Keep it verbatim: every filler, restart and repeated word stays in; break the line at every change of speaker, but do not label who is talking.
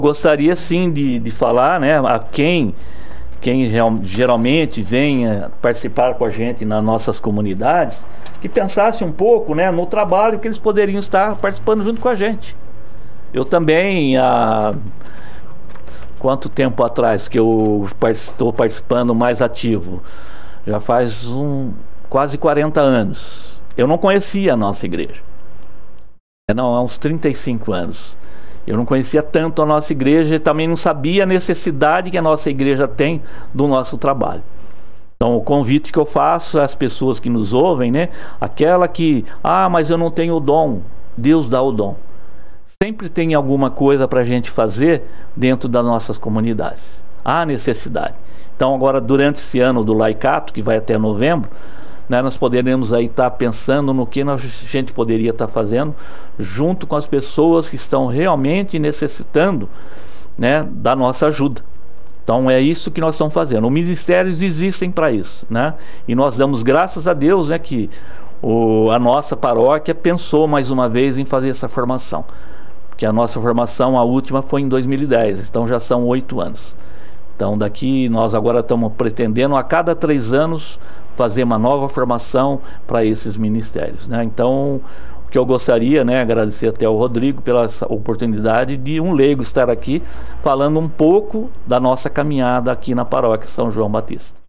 Gostaria sim de, de falar, né, a quem, quem real, geralmente vem participar com a gente nas nossas comunidades, que pensasse um pouco, né, no trabalho que eles poderiam estar participando junto com a gente. Eu também, há quanto tempo atrás que eu estou participando mais ativo? Já faz um, quase quarenta anos. Eu não conhecia a nossa igreja. Não, há uns trinta e cinco anos. Eu não conhecia tanto a nossa igreja e também não sabia a necessidade que a nossa igreja tem do nosso trabalho. Então, o convite que eu faço às pessoas que nos ouvem, né? Aquela que, ah, mas eu não tenho o dom. Deus dá o dom. Sempre tem alguma coisa para a gente fazer dentro das nossas comunidades. Há necessidade. Então, agora, durante esse ano do Laicato, que vai até novembro, né, nós poderemos aí estar pensando no que nós, a gente poderia estar fazendo junto com as pessoas que estão realmente necessitando, né, da nossa ajuda. Então é isso que nós estamos fazendo. Os ministérios existem para isso, né? E nós damos graças a Deus, né, que o, a nossa paróquia pensou mais uma vez em fazer essa formação. Porque a nossa formação, a última, foi em dois mil e dez, então já são oito anos. Então daqui nós agora estamos pretendendo a cada três anos fazer uma nova formação para esses ministérios, né? Então o que eu gostaria, né, agradecer até ao Rodrigo pela oportunidade de um leigo estar aqui falando um pouco da nossa caminhada aqui na paróquia São João Batista.